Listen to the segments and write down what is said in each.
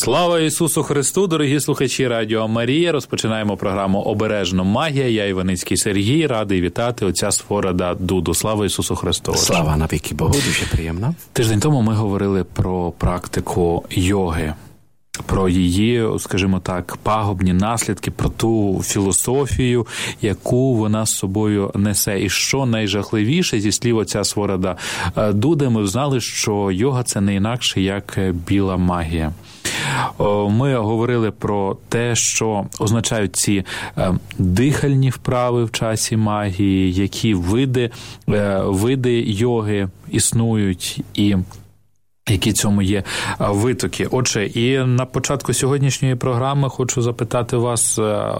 Слава Ісусу Христу, дорогі слухачі Радіо Марія. Розпочинаємо програму «Обережно магія». Я Іваницький Сергій, радий вітати отця Сфорода Дуду. Слава Ісусу Христу. Слава навіки Богу, дуже приємно. Тиждень тому ми говорили про практику йоги, про її, скажімо так, пагубні наслідки, про ту філософію, яку вона з собою несе. І що найжахливіше, зі слів отця Сфорода Дуди, ми знали, що йога – це не інакше, як біла магія. Ми говорили про те, що означають ці дихальні вправи в часі магії, які види йоги існують і які цьому є витоки. Отже, і на початку сьогоднішньої програми хочу запитати вас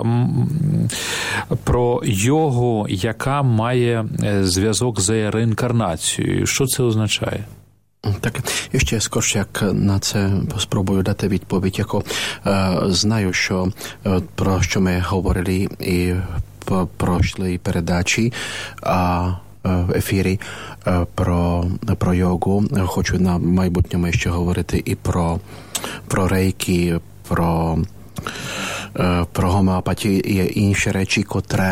про йогу, яка має зв'язок з реінкарнацією. Що це означає? Так, ще скорше, як на це спробую дати відповідь, яко знаю, що про що ми говорили і в прошлій передачі, в ефірі про йогу. Хочу на майбутньому ще говорити і про рейки, про гомеопатію і інші речі,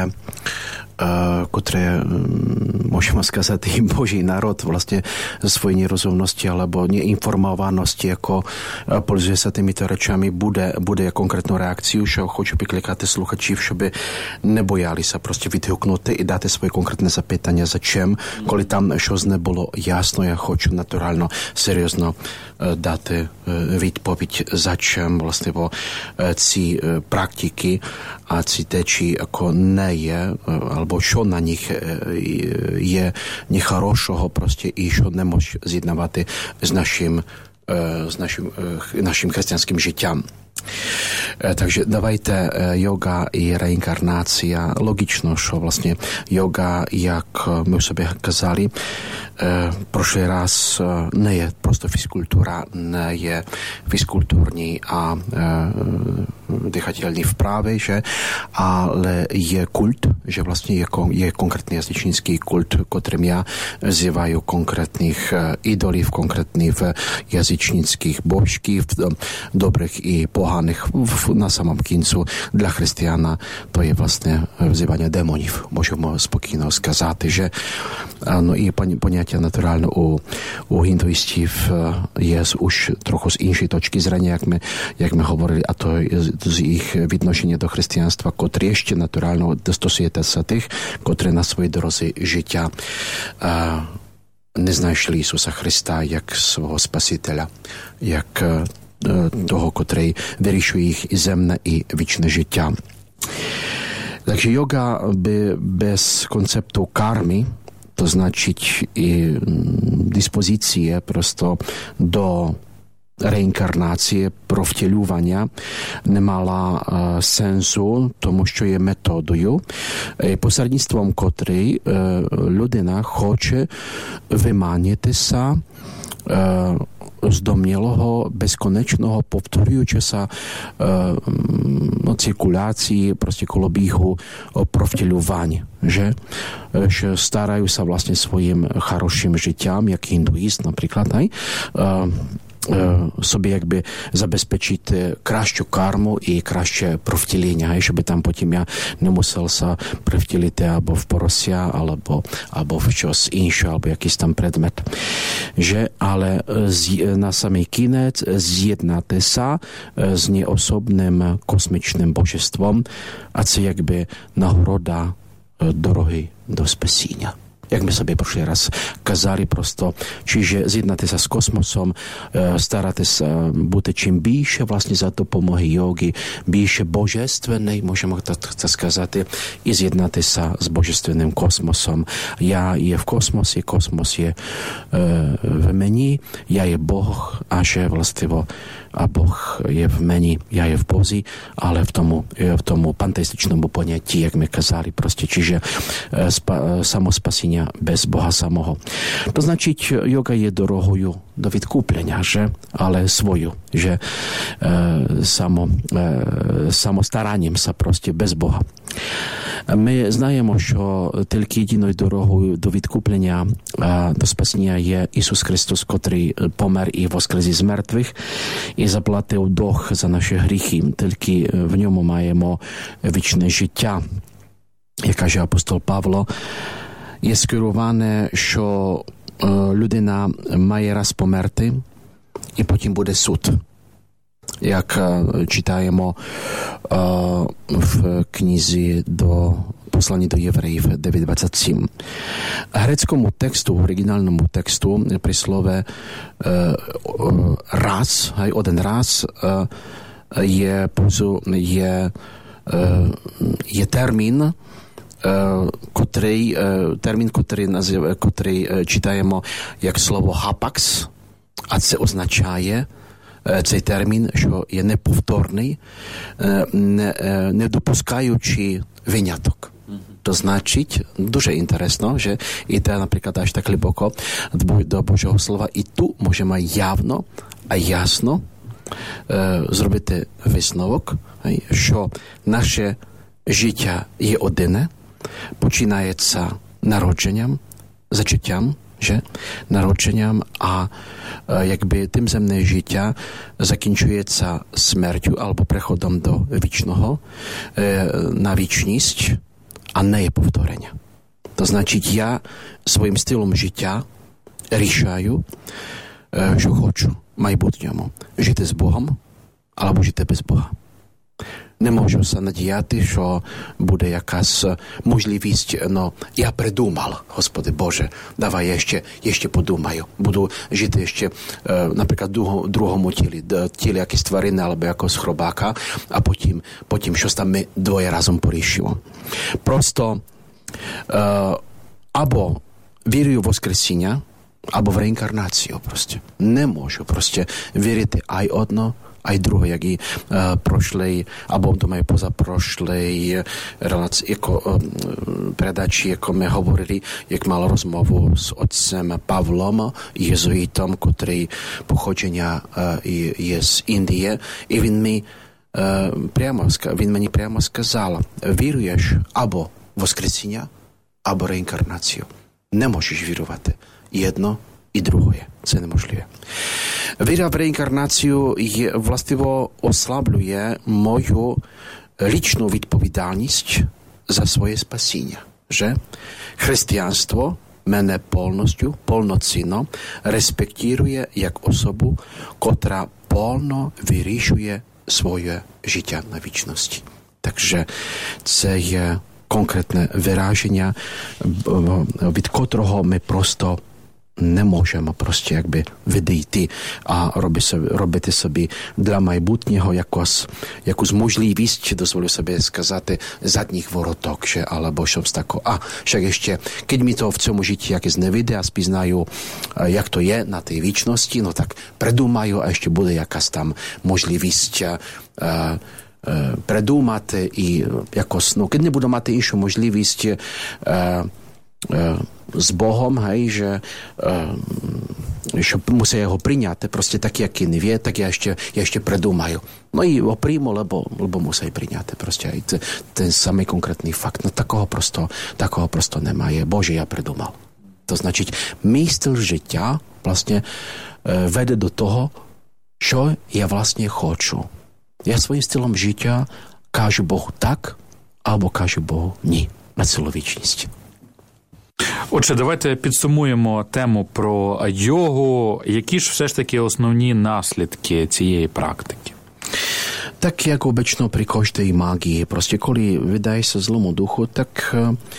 котре, можемо сказати, і Божий народ власне своєї нерозумності або неінформованості, яко пользується тимito речами, буде конкретну реакцію, що хочу покликати слухачів, щоб не боялися просто відгукнути і дати своє конкретне запитання, за чим, коли там щось не було ясно, я хочу натурально, серйозно дати відповідь, за чим, власне, ці практики, а ці течії, яко не є, або що на них є нехорошого просто і що не може з'єднувати з нашим християнським життям. Takže давайте йога і реінкарнація. Логічно, що власне йога, як ми собі казали, прошлий раз не є просто фізкультура, не є фізкультурні, а дихательні вправи, але є культ, що власне є конкретний язичницький культ, котрим я називаю конкретних ідолів, конкретних язичницьких божків, добрих і поганих. На самому кінцю для християна то є власне взивання демонів, можемо спокійно сказати, що і поняття натурально у гіндуїстів є уж трохи з іншої точки зрення, як ми говорили, а то з їх відношення до християнства, котрі ще натурально стосується тих, котрі на своїй дорозі життя не знайшли Ісуса Христа як свого Спасителя, як того, котрий вирішує їх і земне, і вічне життя. Takže йога без концепту карми, to значить і диспозиції просто до реінкарнації, про втілювання не мала сенсу, тому що є методою, посередництвом котрої людина хоче виманитися з домнілого, безконечного, повторюючися циркуляції, просто колобігу про втілювання. Що стараюся власне своїм хорошим життям, як індуїст, наприклад, собі якби забезпечити кращу карму і краще провтіління, щоб там потім я не мусився привтілити або в порося, або в щось інше, або якийсь там предмет. Але на самий кінець з'єднатися з неособним космічним божеством, а це якби нагорода дороги до спасіння. Як ми собі прошлий раз казали просто, чи з'єднатися з космосом, старатися бути чим більше, власне, за допомоги йоги, більше божественний, можемо так сказати, і з'єднатися з божественним космосом. Я є в космосі, космос є в мені, я є Бог, а ще, властиво, а Бог є в мені, я є в Бозі, але в тому пантеїстичному понятті, як ми казали, просто, čiže самоспасіння без Бога самого. To значить, йога є дорогою до відкуплення, але свою, самостаранням просто без Бога. Ми знаємо, що тільки єдиною дорогою до відкуплення, до спасіння є Ісус Христос, котрий помер і воскрес із мертвих, і заплатив долг за наші гріхи. Тільки в ньому маємо вічне життя. Як каже апостол Павло, є скероване, що людина має раз померти, і потім буде суд. Як читаємо в книзі до послання до євреїв 9:27. Грецькому тексту, в оригінальному тексту при слові раз, один раз є термін, котрий читаємо як слово хапакс, а це означає цей термін, що є неповторний, не допускаючи виняток. To значить, дуже інтересно, що йде, наприклад, аж так глибоко до Божого Слова, і тут можемо явно, а ясно зробити висновок, що наше життя є одне, починається народженням, зачаттям, народженням, а якби тим земне життя закінчується смертю або приходом до вічного на вічність, а не є повторення. То значить, я своїм стилем життя рішаю, що хочу в майбутньому жити з Богом або жити без Бога. Не можу се надіяти, що буде якась можливість, я придумав, Господи Боже, давай я ще подумаю. Буду жити ще, наприклад, в другому тілі якісь тварини або якогось хробака, а потім щось там ми двоє разом порішимо. Просто або вірю в воскресіння, або в реінкарнацію просто. Не можу просто вірити ай одно, а й друге, як і прошлий, або, думаю, позапрошлий передачі, яку ми говорили, як мали розмову з отцем Павлом, єзуїтом, котрий походження є з Індії, і він мені прямо сказав, віруєш або воскресіння, або реінкарнацію. Не можеш вірувати єдно і друге. Це неможливе. Віра в реінкарнацію властиво ослаблює мою лічну відповідальність за своє спасіння. Že християнство мене повноцінно респектує як особу, котра повно вирішує своє життя на вічності. Takže це є конкретне вираження, від котрого ми просто не можемо просто якби відійти, а робити собі для майбутнього якусь можливість, дозволю собі сказати, задніх вороток, або щось такого. А ще ще, коли мені то в цьому житті якось не вийде, а спізнаю, як то є на тій вічності, так придумаю, а ще буде якась там можливість придумати і якось, коли не буду мати іншу можливість з Богом, щоб мусив його прийняти, просто так, як і не є, так я ще придумаю. І його прийму, або мусив прийняти. Просто це самий конкретний факт. Такого просто немає. Боже, я придумав. То значить, мій стиль життя, власне, веде до того, що я, власне, хочу. Я своїм стилем життя кажу Богу так, або кажу Богу ні, на цілу вічність. Отже, давайте підсумуємо тему про йогу. Які ж все ж таки основні наслідки цієї практики? Так, як обично при кожній магії. Просто коли віддаєшся злому духу, так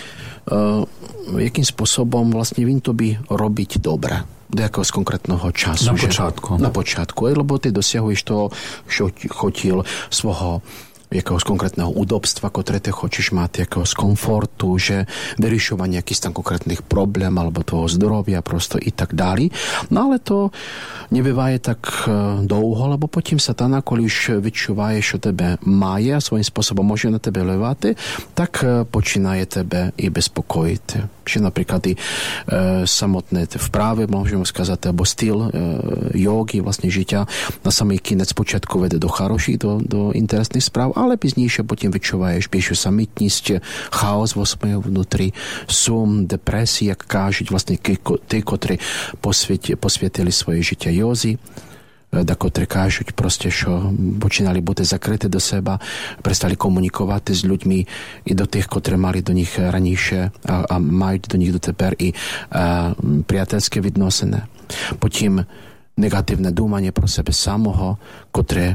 яким способом власне він тобі робить добре. До якогось конкретного часу. На початку. Або ти досягуєш того, що хотів, свого якогось конкретного удобства, котре ти хочеш мати, якогось комфорту, вирішування якихось там конкретних проблем, або твого здоров'я просто і так далі. Але то не буває так довго, або потім сатана, коли ж відчуває, що тебе має, своїм способом може на тебе вливати, так починає тебе і безпокоїти. Чи, наприклад, і самотне вправи, можемо сказати, або стиль йоги, власне, життя на самий кінець спочатку веде до хороших, до інтересних справ, але пізніше потім відчуваєш більшу самітність, хаос внутрі, сум, депресія, як кажуть, власне, ті, котрі посвятили своє життя йозі, котрі кажуть просто, що починали бути закриті до себе, перестали комунікувати з людьми і до тих, котрі мали до них раніше, а мають до них дотепер і приятельські відносини. Потім негативне думання про себе самого, котре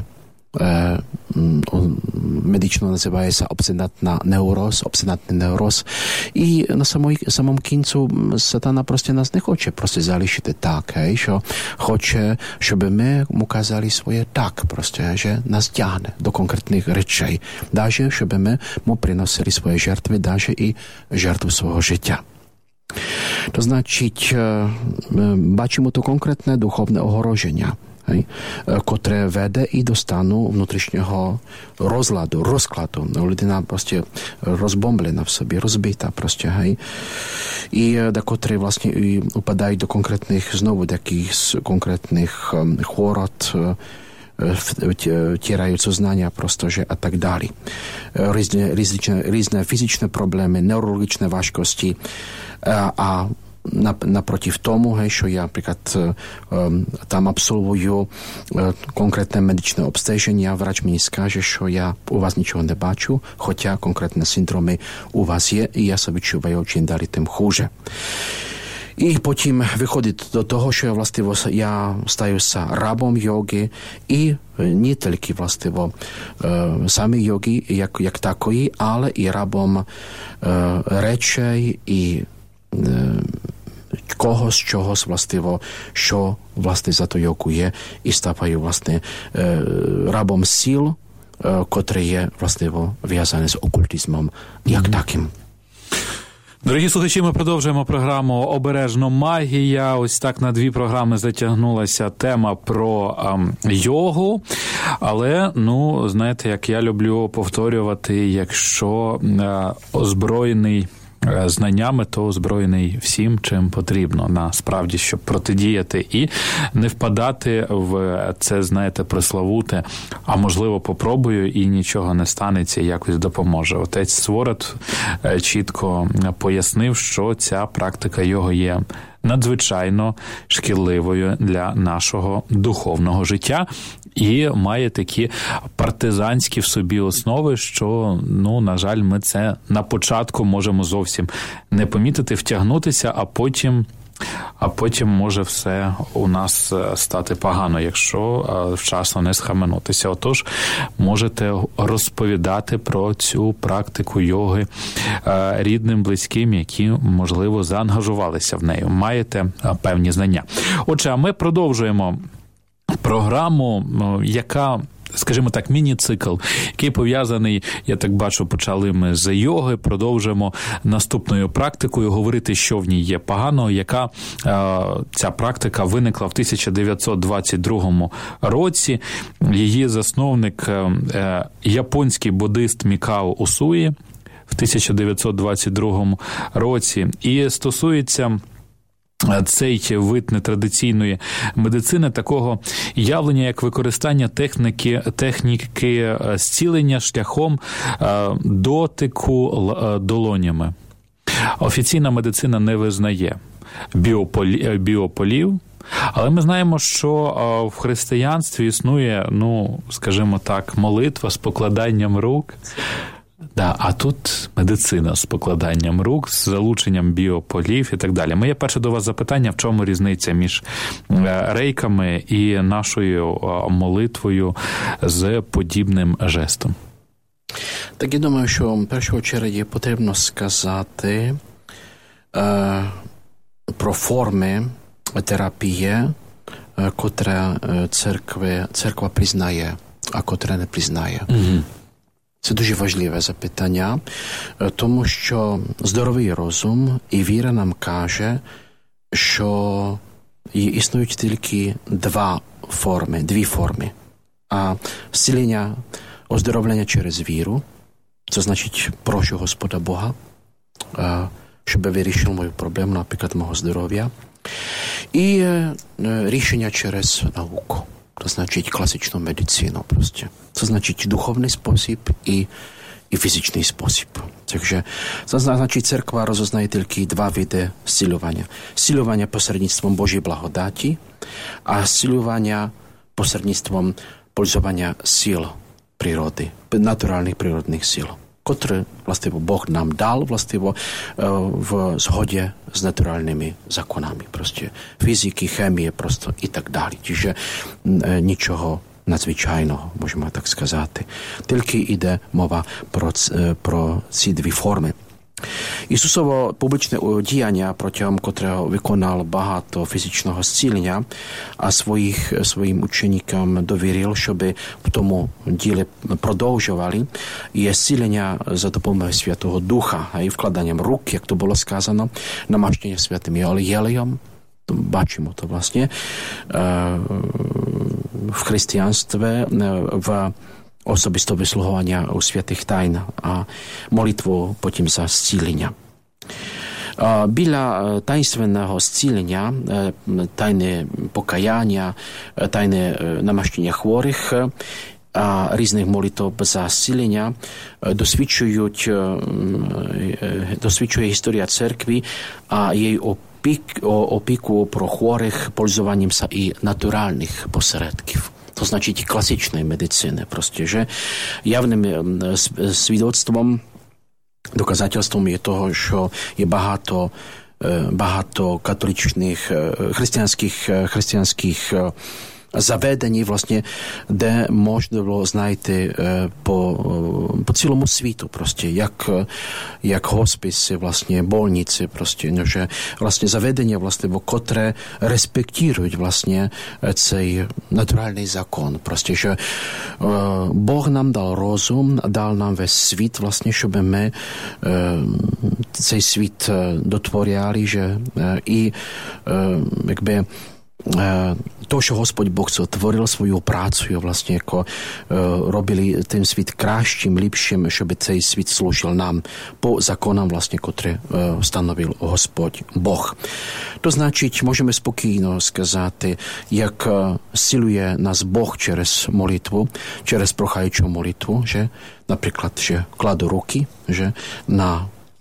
медично називається обсидантний невроз. І на самому кінцю сатана просто нас не хоче просто залишити так, що хоче, щоб ми му казали своє так, просто, що нас тягне до конкретних речей, навіть щоб ми му приносили свої жертви, навіть і жертву свого життя. То значить, бачимо то конкретне духовне огороження, котре веде і до стану внутрішнього розкладу. Людина просто розбомблена в собі, розбита просто, і котрі, власне, упадають до конкретних, знову таких конкретних хворот, втирають сознання просто, а так далі. Різні фізичні проблеми, неврологічні важкості, а напротив тому, що я, наприклад, там абсолвую конкретне медичне обстеження, врач мені скаже, що я у вас нічого не бачу, хоча конкретні синдроми у вас є, і я себе відчуваю, чим далі, тим хуже. І потім виходить до того, що я стаюся рабом йоги, і не тільки, самі йоги, як такої, але і рабом речей і чогось, що, за то йогу є, і ставаю, рабом сил, котрі є, в'язані з окультизмом, як таким. Дорогі слухачі, ми продовжуємо програму «Обережно магія». Ось так на 2 програми затягнулася тема про йогу. Але, знаєте, як я люблю повторювати, якщо озброєний знаннями, то озброєний всім, чим потрібно, насправді, щоб протидіяти і не впадати в це, знаєте, пресловуте, а можливо попробую і нічого не станеться, якось допоможе. Отець Сворот чітко пояснив, що ця практика його є надзвичайно шкідливою для нашого духовного життя і має такі партизанські в собі основи, що, на жаль, ми це на початку можемо зовсім не помітити, втягнутися, а потім може все у нас стати погано, якщо вчасно не схаменутися. Отож, можете розповідати про цю практику йоги рідним, близьким, які, можливо, заангажувалися в неї. Маєте певні знання. Отже, а ми продовжуємо програму, яка, скажімо так, міні-цикл, який пов'язаний, я так бачу, почали ми з йоги, продовжуємо наступною практикою, говорити, що в ній є поганого, яка ця практика виникла в 1922 році. Її засновник японський буддист Мікао Усуї в 1922 році. І стосується цей вид нетрадиційної медицини такого явлення, як використання техніки зцілення шляхом дотику долонями. Офіційна медицина не визнає біополів, але ми знаємо, що в християнстві існує, скажімо так, молитва з покладанням рук. А тут медицина з покладанням рук, з залученням біополів і так далі. Моє перше до вас запитання, в чому різниця між рейками і нашою молитвою з подібним жестом? Так, я думаю, що в першу чергу потрібно сказати про форми терапії, котре церква признає, а котре не признає. Угу. Це дуже важливе запитання, тому що здоровий розум і віра нам каже, що існують тільки дві форми. А зцілення, оздоровлення через віру, це значить прошу Господа Бога, щоб вирішив мою проблему, наприклад, мого здоров'я, і рішення через науку. to značiť klasičnú medicínu proste. To značiť duchovný spôsob i fyzičný spôsob. Takže to značí cerkva rozoznaje tільки dva види зцілювання. Зцілювання посередництвом Божої благодаті, а зцілювання посередництвом пользування сил природи, натуральних природних сил, котрі, властиво, Бог нам дал, властиво, в згоді з натуральними законами, просто фізики, хемії, просто і так далі. Čiže нічого надзвичайного, можемо так сказати. Тільки йде мова про ці дві форми. Ісусово публічне діяння, протягом котрого виконав багато фізичного зцілення, а своїм ученикам довірив, щоб в тому ділі продовжували, є зцілення за допомогою Святого Духа, а і вкладанням рук, як то було сказано, намащення святим єлеєм. Бачимо to vlastne v chrześcijaństwie, w osobistého vysluhovania u svätých tajn a molitvu potom za zcílenia. Біля таїнственного зцілення, тайни покаяння, тайни намащення хворих, а різних молитв за зцілення досвідчує історія церкви, а її опіку про хворих пользуванням і натуральних посередків. To značiť klasičnej medicíny. Proste, že javným svedectvom, dokazateľstvom je toho, že je багато католічних, християнських заведені, власне, де можна було знайти по цілому світу, просто, як хосписи, власне, больниці, просто, že власне, заведення, власне, котре респектують, власне, цей натуральний закон, просто, що Бог нам дав розум, дав нам весь світ, власне, щоб ми цей світ дотворяли, že і, якби, to, що Господь Бог створив свою працю, власне, яко робили тим світ кращим, ліпшим, щоб цей світ служив нам по законам, власне, котрі встановив Господь Бог. То значить, можемо спокійно сказати, як силує нас Бог через молитву, через прохаючу молитву, že, наприклад, že кладу руки, že, на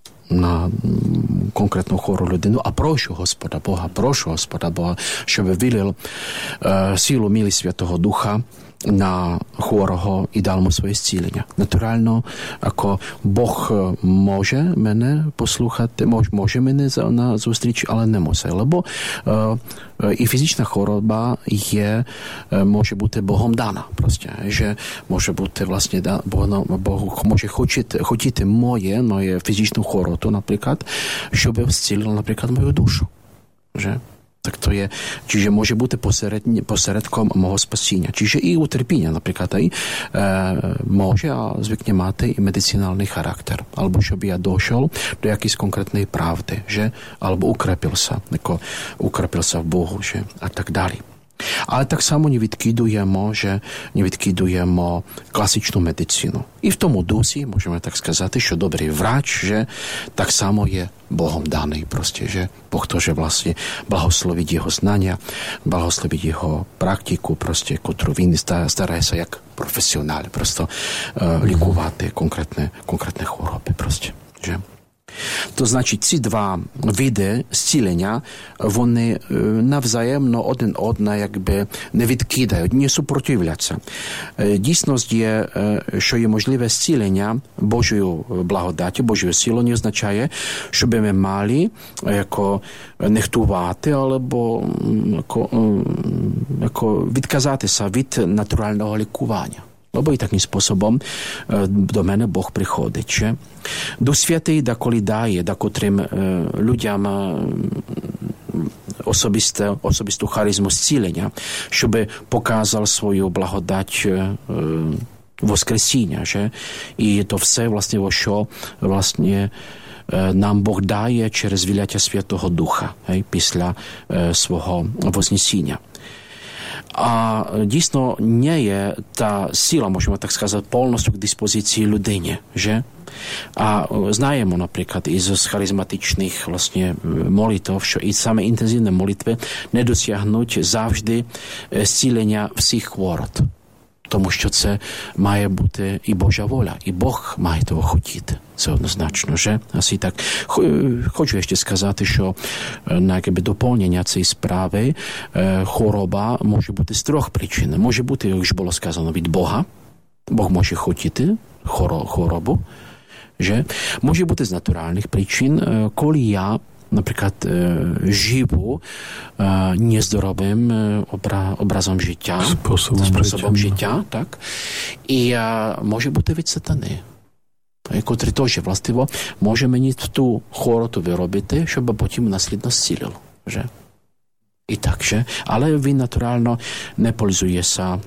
конкретну хвору людину, а прошу Господа Бога, щоб вилив силу милі Святого Духа на хворого і дав му своє зцілення. Натурально, ако Бог може мене послухати, може мене на зустріч, але не може, лебо і фізична хвороба може бути Богом дана. Просто, že може бути, власне, Бог може хотіти моє фізичну хворобу, наприклад, щоб зцілив, наприклад, мою душу. Že? Tak to je, čiže môže byť posredkom môjho spasenia. Čiže i utrpenia napríklad aj môže a zvykne mať i medicinálny charakter. Alebo že by ja došiel do jakýs konkrétnej pravdy, že? Alebo ukrepil sa v Bohu, že? A tak ďalej. Ale tak samo невідкидуємо класичну медицину. І в тому дусі, можемо так сказати, що добрий врач, že так само є Богом даний, просто, že Бог теж, власне, благословить його знання, благословить його практику, просто, котру він старається як професіонал, просто лікувати конкретні хвороби, просто, že. To значить, ці два види зцілення, вони навзаємно один одне якби не відкидають, не супротивляться. Дійсність є, що є можливе зцілення Божою благодаттю, Божою силою, не означає, щоб ми мали яко нехтувати, або яко відказатися від натурального лікування. Lebo i takým spôsobom do mene Boh prichodí. Duch Svätý dakoli daje, dakotrým ľuďom osobistú charizmu zcілення, щоб покázal свою благодать воскресіння. І то все, власне, що, власне, нам Бог дає через виляття Святого Духа після свого вознесіння. A dійсно nie je ta sila, можемо так сказати, повністю к диспозиції людині, že? A знаємо, наприклад, із харизматичних власне молитв, що і саме інтензивні молитви не досягнуть завжди зцілення всіх хвороб. Тому що це має бути і Божа воля, і Бог має того хотіти. Це однозначно, že? Asi tak. Хочу ще сказати, що на якби доповнення цієї справи хвороба може бути з трьох причин. Може бути, як ж було сказано, від Бога. Бог може хотіти хворобу. Že? Може бути з натуральних причин, коли я, наприклад, живу нездоровим образом життя, способом життя, так? І може бути від сатани, котрий теж, властиво, може мені ту хвороту виробити, щоб потім наслідно зцілив. І так же. Але він, натурально, не пользується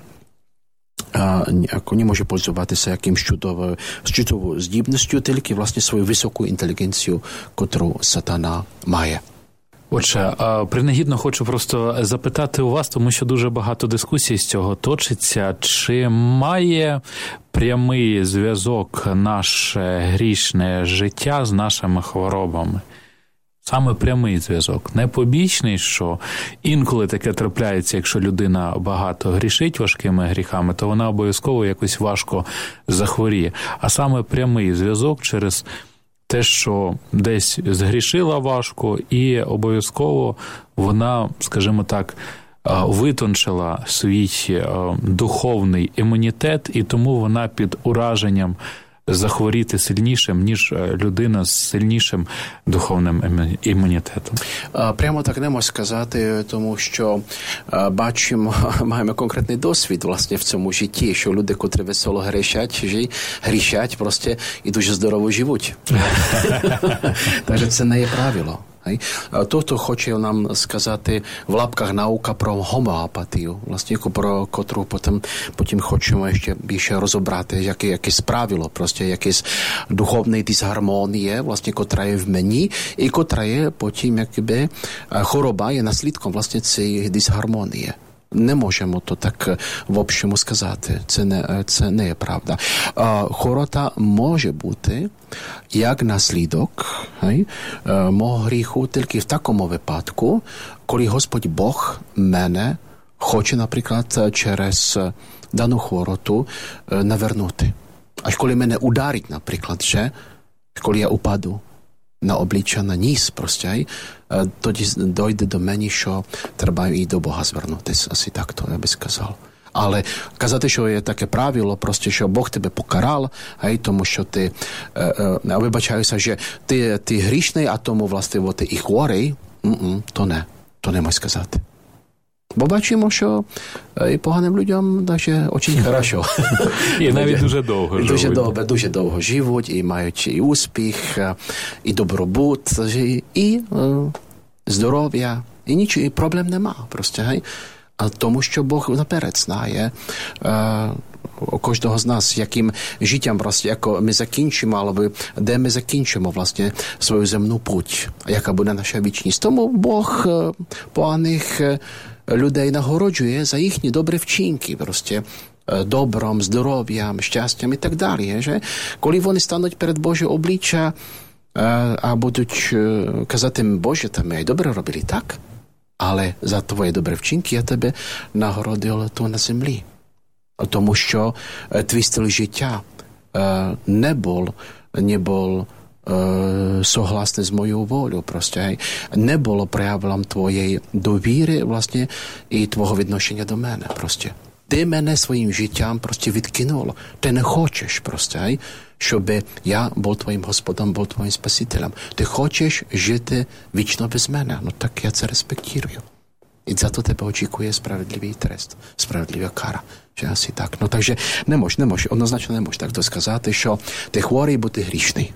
не може пользуватися якимсь чудовою здібністю, тільки, власне, свою високу інтелігенцію, котру сатана має. Отже, принагідно хочу просто запитати у вас, тому що дуже багато дискусій з цього точиться. Чи має прямий зв'язок наше грішне життя з нашими хворобами? Саме прямий зв'язок, не побічний, що інколи таке трапляється, якщо людина багато грішить важкими гріхами, то вона обов'язково якось важко захворіє. А саме прямий зв'язок через те, що десь згрішила важко, і обов'язково вона, скажімо так, витончила свій духовний імунітет, і тому вона під ураженням захворіти сильнішим, ніж людина з сильнішим духовним імунітетом. Прямо так не можу сказати, тому що маємо конкретний досвід, власне, в цьому житті, що люди, котрі весело грішать, просто і дуже здорово живуть. Так, це не є правило. То, хто хоче нам сказати в лапках наука про гомеопатію, власне, про котру потім хочемо ще більше розібрати, якесь правило, просто якесь духовне дисгармонія, власне, котра є в мені, і котра є потім, якби, хвороба є наслідком, власне, цієї дисгармонії. Не можемо то так в общому сказати. Це не є правда. Хвороба може бути як наслідок мого гріху тільки в такому випадку, коли Господь Бог мене хоче, наприклад, через дану хвороту навернути. Аж коли мене ударить, наприклад, коли я упаду на обличчя, на ніс, просто, тоді дойде до мене, що треба і до Бога звернутися. Asi так то я би сказав. Але казати, що є таке правило, просто, що Бог тебе покарав, тому що ти, вибачаюся, що ти грішний, а тому, власне, ти і хворий, то не можна сказати. Бо бачимо, що і поганим людям дуже дуже хорошо. І навіть дуже довго живуть. Дуже довго живуть, і мають і успіх, і добробут, і здоров'я, і нічого, і проблем нема просто. Тому що Бог наперед знає у кожного з нас, яким життям, як ми закінчимо, або де ми закінчимо, власне, свою земну путь, яка буде наша вічність. Тому Бог поганих людей нагороджує за їхні добрі вчинки, просто добром, здоров'ям, щастям і так далі. Коли вони стануть перед Боже обличчя, а будуть казати, Боже, ми добре робили, так? Але за твої добрі вчинки я тебе нагородив тут на землі. Тому що твій стиль життя не був согласний з моєю волею, просто не було проявлом твоєї довіри, власне, і твого відношення до мене, просто. Ти мене своїм життям просто відкинуло. Ти не хочеш просто, щоб я був твоїм Господом, був твоїм Спасителем. Ти хочеш жити вічно без мене. Ну так я це респектую. І за то тебе очікує справедливий трест, справедлива кара. Asi так. Ну так же не можеш, однозначно не можеш так то сказати, що ти хворий, бо ти грішний.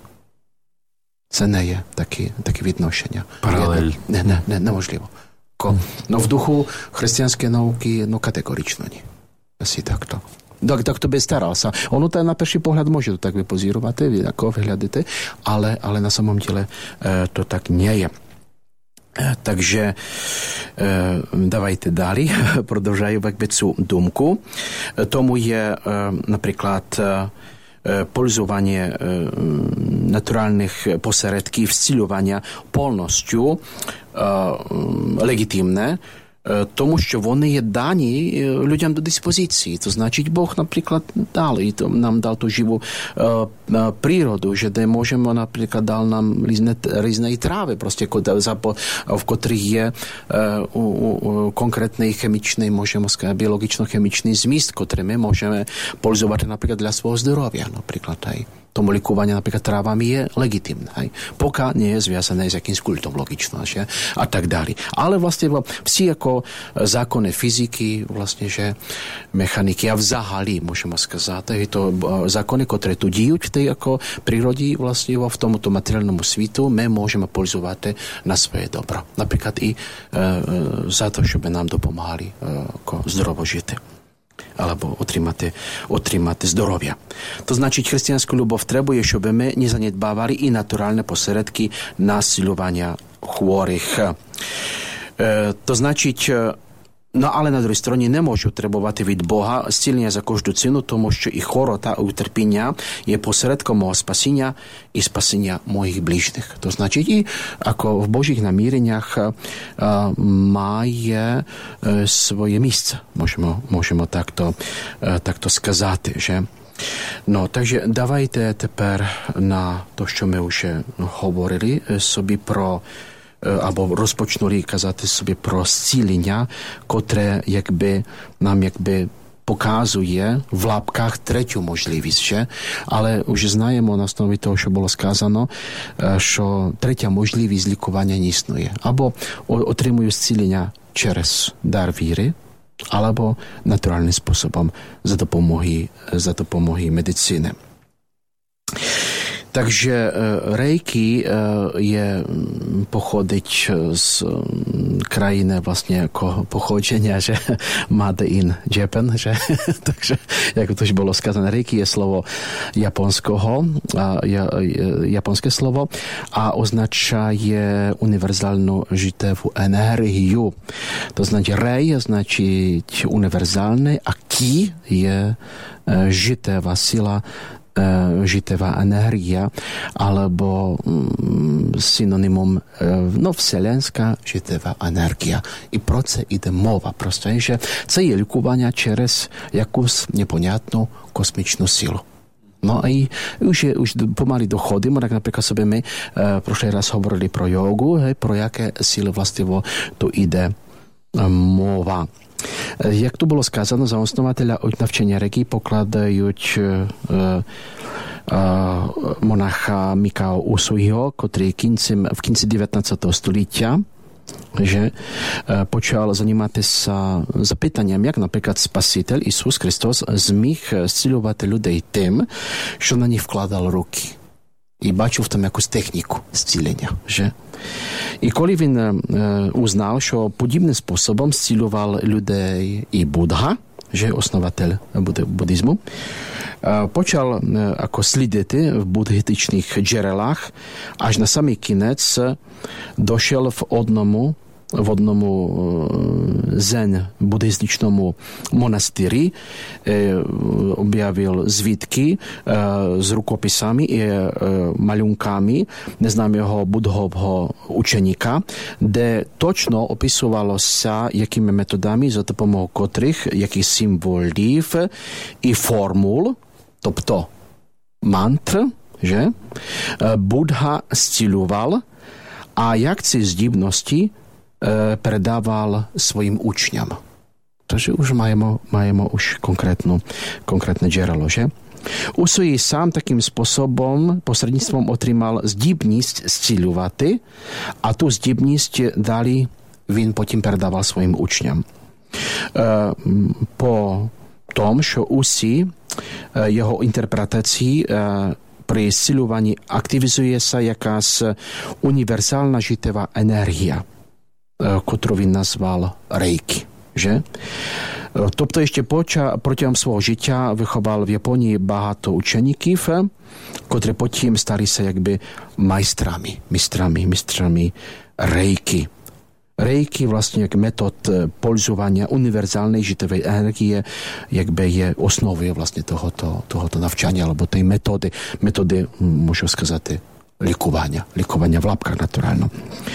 Це не є таке відношення. Паралель. Неможливо. Ну в духу християнської науки, категорично ні. Asi так то. Так to by старався. Ono to na prvý pohled může to tak vypozírovat, jako vyhledíte, ale na samom děle to tak nie je. Takže давайте далі. Продовжаю якби цю думку. Тому є, наприклад, пользування натуральних посередків зцілювання повністю легітимне, тому що вони є дані людям до диспозиції. То значить, Бог, наприклад, нам дав ту живу природу, що де можемо, наприклад, дав нам різні трави, просто в котрих є конкретний хімічний, можемо сказати, біологічно-хімічний зміст, котрий ми можемо пользувати, наприклад, для свого здоров'я, наприклад, Тому лікування, наприклад, травами є легітимне, поки не є зв'язане з якимсь культом логічно, а так далі. Але, власне, всі jako zákony fyziky, vlastne, že mechaniky a vzahali, môžeme сказати, je to zákony, ktoré tu diють v tej ako prírode, vlastne v tomuto materiálnому світу, ми можемо пользувати на своє добро. Наприклад, і за те, щоб нам допомагали здорово жити. Alebo отримати здоров'я. То значить, християнська любов требує, щоб ми не занедбавали і натуральні посередки насилування хворих. To значить, ale na druhej strane nemôžu trebovať від Boha zcілення за кожну ціну, тому що і хворота, і утерпіння є посередком мого спасіння і спасіння моїх ближніх. То значить, і ako в Божих наміреннях має своє місце, можемо так-то сказати, že? No, takže давайте тепер на то, що ми вже говорили собі про або розпочнули казати собі про зцілення, котре нам показує в лапках третю можливість ще, але вже знаємо на основі того, що було сказано, що третя можливість лікування не існує. Або отримую зцілення через дар віри, або натуральним способом за допомогою медицини. Takže Reiki pochodить z krajiny vlastně jako pochodzenia, že made in Japan, že? Takže, jak to už bylo skazané, Reiki je slovo japonské slovo a označuje univerzálnu žitevú energiu. To znaczy Rei znaczy univerzálny a Ki je žitevá sila, žitevá energia, alebo synonymum вселенська житева енергія. І про це йде мова. Просто, що це є лікування через якусь непонятну космічну силу. No a už pomaly dochodíme, tak napríklad sobie my prošlý raz hovorili pro jogu, pro jaké síly vlastne tu ide mova. Jak tu було сказано, за основателя навчання Reiki покладають монаха Мікао Усугіо, котрий в кінці 19 століття почав займатися запитанням, як, наприклад, Спаситель Ісус Христос зміг зцілювати людей тим, що на них вкладав руки. І бачив там якусь техніку зцілення. І коли він узнав, що подібним способом зцілював людей і Будда, основатель буддизму, почав слідити в буддистичних джерелах, аж на самий кінець дошел в одному зен-буддистичному монастирі, objavil звідки з рукописами і малюнками незнаного буддгового ученика, де точно описувалося, якими методами, за допомогою котрих, яких символів і формул, тобто мантр, Будда зцілював, а як ці здібності передавав своїм учням. Тож вже маємо конкретне джерело, že? Усуї сам таким способом, посередництвом отримав здібність зцілювати, а ту здібність далі він потім передавав своїм учням. По тому, що усі його інтерпретації при зцілюванні активізується якась універсальна життєва енергія, котру він назвав Reiki. Тобто ще протягом свого життя виховав в Японії багато учеників, котрі потім сталися якби майстрами Reiki. Reiki vlastně jak metod pользования univerzálnej žitovej energie, jakby je osnovou vlastně tohoto navčania, alebo tej metody, můžu сказати, лікування в лапках натурально.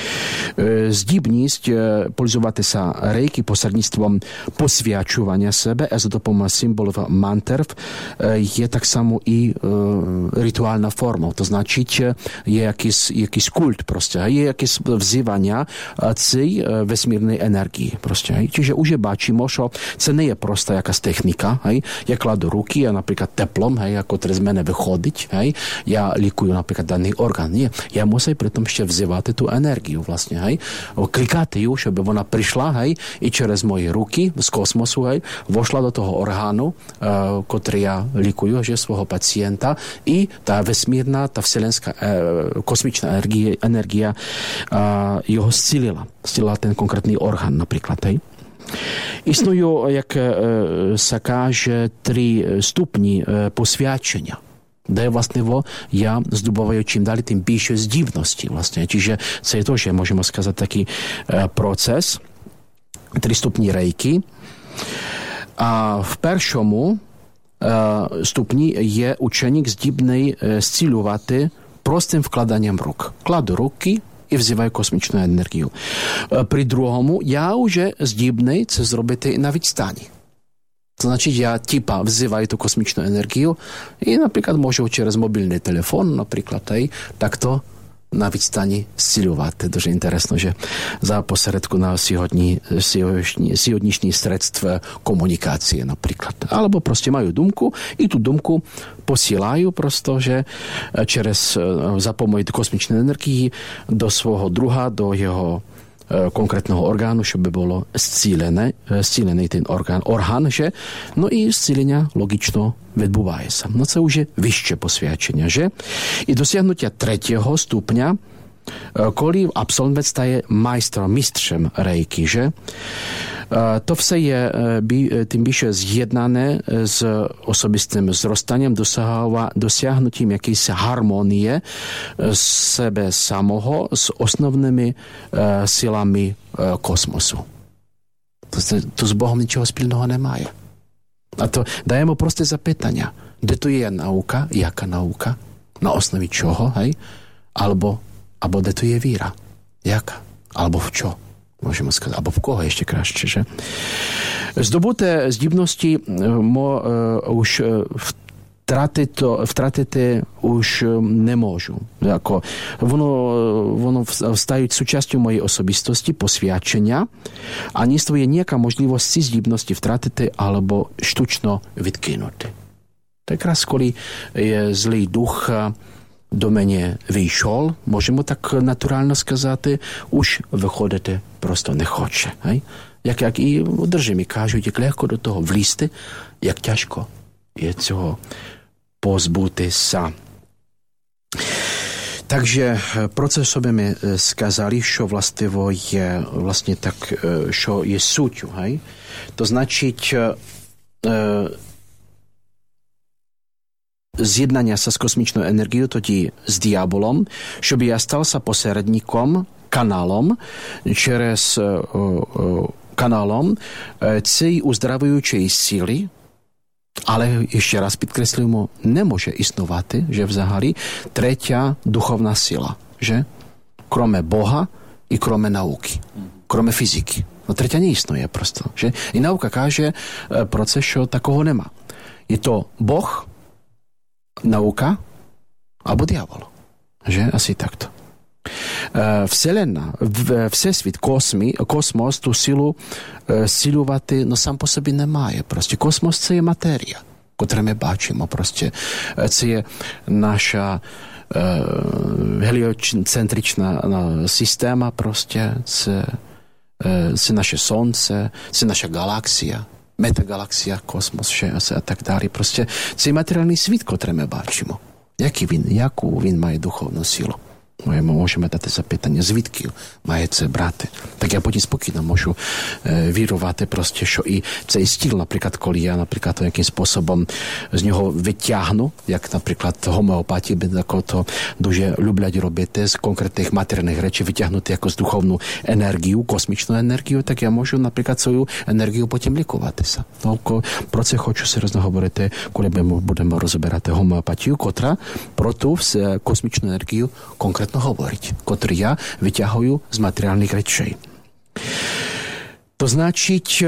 Здібність пользуватися рейки посередництвом посвячування себе за допомогою символів мантр є так само і ритуальна форма. То значить, є якийсь культ, просто, є якесь взивання цієї весмірної енергії. Просто. Čiže уже бачимо, що це не є просто якась техніка. Я кладу руки, я, наприклад, теплом, котре з мене виходить, я лікую, наприклад, даний орган. Ні, я мусив при тому ще взивати ту енергію, власне, кликати її, щоб вона прийшла, і через мої руки з космосу, вошла до того органу, котрий я лікую, свого пацієнта, і та весмірна, та вселенська космічна енергія його зцілила ten конкретний орган, наприклад. Існує, як се каже, 3 ступні посвячення, де, власне, я здобуваю чим далі, тим більше здібності, власне. Čiže це теж, можемо сказати, такий процес. 3 ступні рейки. А в першому ступні є ученик здібний зцілювати простим вкладанням рук. Кладу руки і взиваю космічну енергію. При другому я вже здібний це зробити на відстані. To znaczy, ja wzywam tu kosmiczną energię i na przykład może przez mobilny telefon, na przykład, tak to nawet stanie zcilować. Дуже interesno, że za pośredku na сьогоднішні средства komunikacji, na przykład. Albo proste mają dumku i tu dumku posielają prosto, że za pomocą kosmicznej energii do swojego druha, do jego конкретного органу, щоб було зцілений ten орган, že? No i зцілення логічно відбувається. No це вже вище посвячення, že? І досягнуття 3-го ступня, коли абсолвент стає mistrzem рейки, že? To все є тим більше з'єднане з особистим зростанням, досягнутím якоїсь гармонії себе самого з основними силами космосу. То з Богом нічого спільного немає. А то даємо просте запитання. Де то є наука? Яка наука? На основі чого? Або де то є віра? Яка? Або в чого? Можемо сказати, або в кого ще краще, že? Здобути здібності уж втратити уж не можу. Воно стають сучастю моєї особистості, посвячення, а не є ніяка можливість ці здібності втратити або штучно відкинути. Так раз, коли злий дух do mnie wyjшов, можемо так натурально сказати, уж виходити просто не хоче. Як і одержимі кажуть, як легко до того влізти, як тяжко є цього позбутися. Takže про це собі ми сказали, що властиво є, власне так, що є суттю. То значить, zjednania sa s kosmičnou energiou, totiž s diabolom, żeby ja stal sa posredníkom, kanálom, цієї uzdravujúcej síly, ale ešte raz підкреслюємо, не може існувати, že взагалі третя духовна сила, že? Кроме Бога і кроме науки, кроме фізики. No третя не існує просто, že? І наука каже про це, що такого нема. І то Бог, nauka albo diabol. Že? Asi takto. Вселенна, всесвіт, космос, ту силу зцілювати, но сам по собі немає. Просто космос – це є матерія, котре ми бачимо. Просто це є наша геліоцентрична система, просто це наше сонце, це наша галаксія. Метагалаксія, космос, а так далі. Просто цей матеріальний світ, котрий ми бачимо, яку він має духовну силу. Môžeme dať zapytanie, звідки має це брати. Так я потім спокійно можу вірувати просто, що і цей стіл, наприклад, коли я, наприклад, яким способом з нього витягну, як, наприклад, гомеопатії то дуже люблять робити з конкретних матеріальних речей, витягнути якусь духовну енергію, космічну енергію, так я можу, наприклад, свою енергію потім лікуватися. Про це хочу серйозно говорити, коли ми будемо розбирати гомеопатію, котра про ту космічну енергію конкретно говорить, котрий я витягую з матеріальних речей. То значить,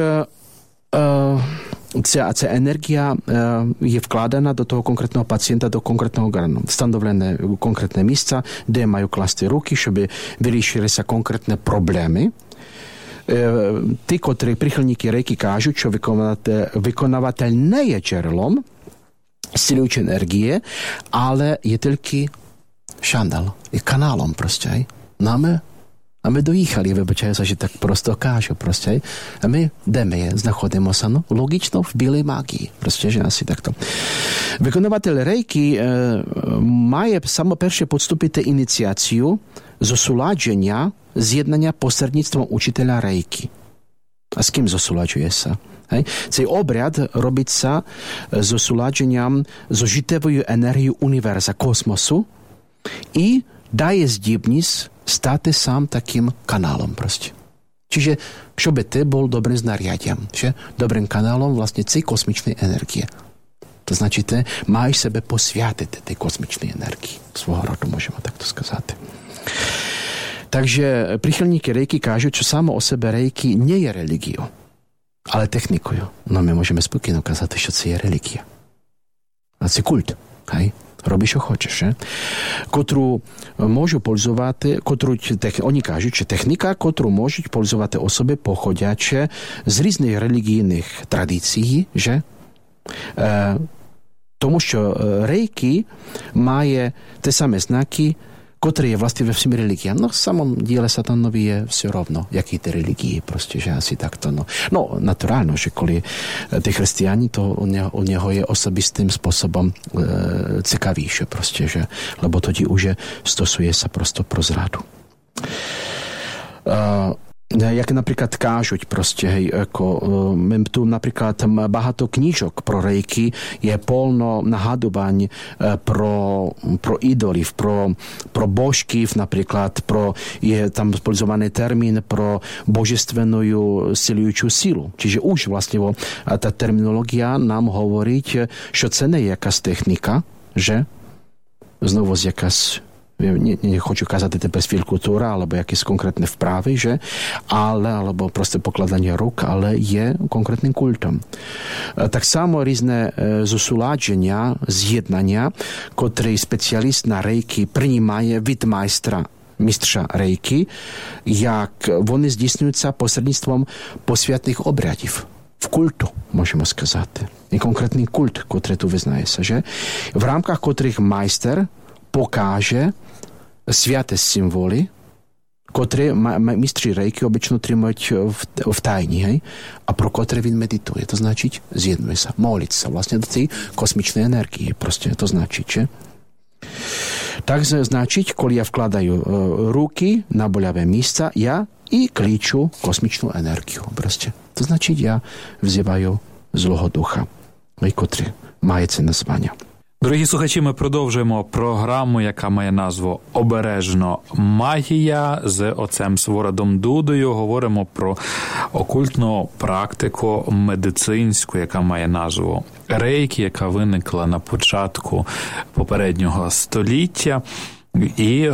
ця енергія є вкладена до того конкретного пацієнта, до конкретного органу. Встановлене конкретне місце, де маю класти руки, щоб вирішилися конкретні проблеми. Ті, котрі прихильники рейки кажуть, що виконаватель не є джерелом зцілюючої енергії, але є тільки шандал, je kanálom prostě. A my dojíchali, vybачаю, že tak prosto kážu prostě. A my jdeme, znachodíme se, no, logično v bílé magii. Prostě, že asi takto. Vykonovatel rejky mає samo перше podstupити ініціацію зосуладження, з'єднання посередництвом учителя рейки. А з ким зосуладжується? Цей обряд робиться зосуладженням з життєвою енергією універса, космосу, і дає здібність стати сам таким каналом просто. Čiže, щоб ти був добрим знаряддям, добрим каналом, власне, цієї космічної енергії. То значить, ти маєш себе посвятити тій космічній енергії. Свого роду, можемо так то сказати. Takže прихильники рейки кажуть, що саме у себе рейки не є релігією, але технікою. Ну, ми можемо спокійно казати, що це є релігія. А це культ. Роби, що хочеш, котру можу пользувати, вони кажуть, що техніка, котру можуть пользувати особи, походячи з різних релігійних традицій, тому що рейки має те саме знаки, котрі є властиві всім релігіям. No, в самому ділі сатанові є все ровно, які ті релігії, просто, že asi takto, no. No, naturálno, že коли ті християни, то у нього є особистим способом цікавіше, просто, že, lebo тоді уже стосується просто про зраду. Як, наприклад, кажуть, просто, ми тут, наприклад, багато книжок про рейки, є повно нагадувань про ідолів, про божків, наприклад, є там спользований термін про божественну зцілюючу силу. Čiže už, власне, та термінологія нам говорить, що це не якась техніка, že знову з якась nie хочу казати тепер фількультура, або якісь конкретні вправи, або просто покладання рук, але є конкретним культом. Так само різне зосуладження, з'єднання, котрий спеціаліст на рейки приймає від містра рейки, як вони здійснюються посередництвом посвятних обрядів. В культу, можемо сказати. І конкретний культ, котрий тут визнається, в рамках котрих майстер покаже святе символи, котрі містри рейки обично тримають в тайні, а про котрі він медитує. То значить, з'єднується, молиться, власне, до цієї космічної енергії. Просто, то значить, Так, значить, коли я вкладаю руки на боляве місце, я і кличу космічну енергію. Просто. То значить, я взиваю злого духа, котрий має це названня. Дорогі слухачі, ми продовжуємо програму, яка має назву «Обережно магія» з отцем Сворадом Дудою. Говоримо про окультну практику медицинську, яка має назву рейкі, яка виникла на початку попереднього століття. І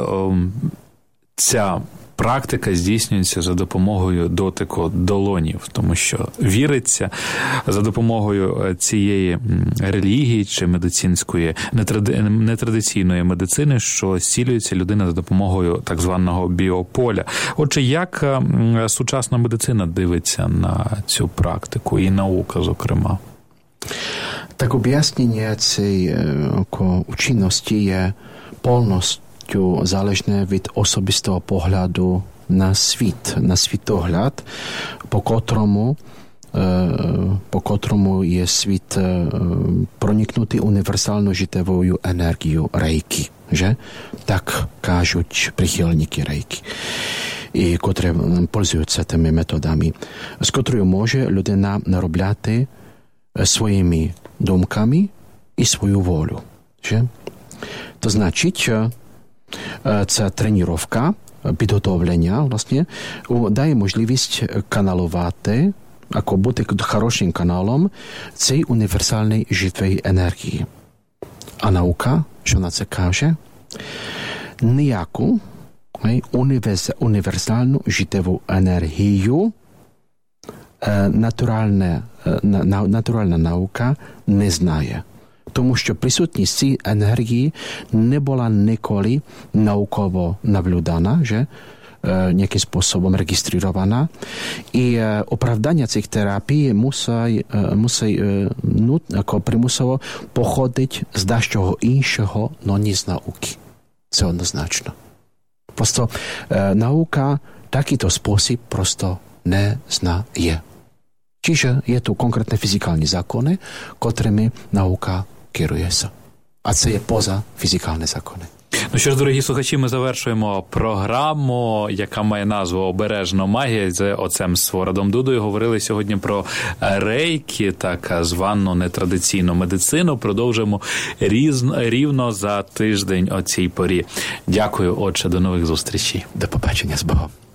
ця практика здійснюється за допомогою дотику долонів, тому що віриться за допомогою цієї релігії чи медицинської, нетрадиційної медицини, що зцілюється людина за допомогою так званого біополя. Отже, як сучасна медицина дивиться на цю практику і наука, зокрема? Так, об'яснення цієї ученості є повністю залежне від особистого погляду на світ, на світогляд, по котрому по котрому є світ проникнутий універсально життєвою енергією рейкі. Že? Tak кажуть прихильники рейкі, і котрі пользуються тими методами, з котрою може людина наробляти своїми думками і свою волю. Že? То значить, ця тренування, підготовлення, власне, дає можливість каналувати, або бути хорошим каналом цієї універсальної життєвої енергії. А наука, що на це каже? Ніяку універсальну життєву енергію натуральна наука не знає. Тому що присутність цієї енергії не була ніколи науково наблюдана, že? Nejakým spôsobom registrovaná. I opravdania цих терапій мусить ako примусово походить з дещого іншого, но не з науки. Це однозначно. Просто наука takýto spôsob prosto не знає. Čiže je tu konkrétne fyzikálne zákony, котрими наука керується. А це є поза фізикальні закони. Ну що ж, дорогі слухачі, ми завершуємо програму, яка має назву «Обережно магія» з отцем Свородом Дудою. Говорили сьогодні про рейкі, так звану нетрадиційну медицину. Продовжимо рівно за тиждень о цій порі. Дякую, отче, до нових зустрічей. До побачення, з Богом.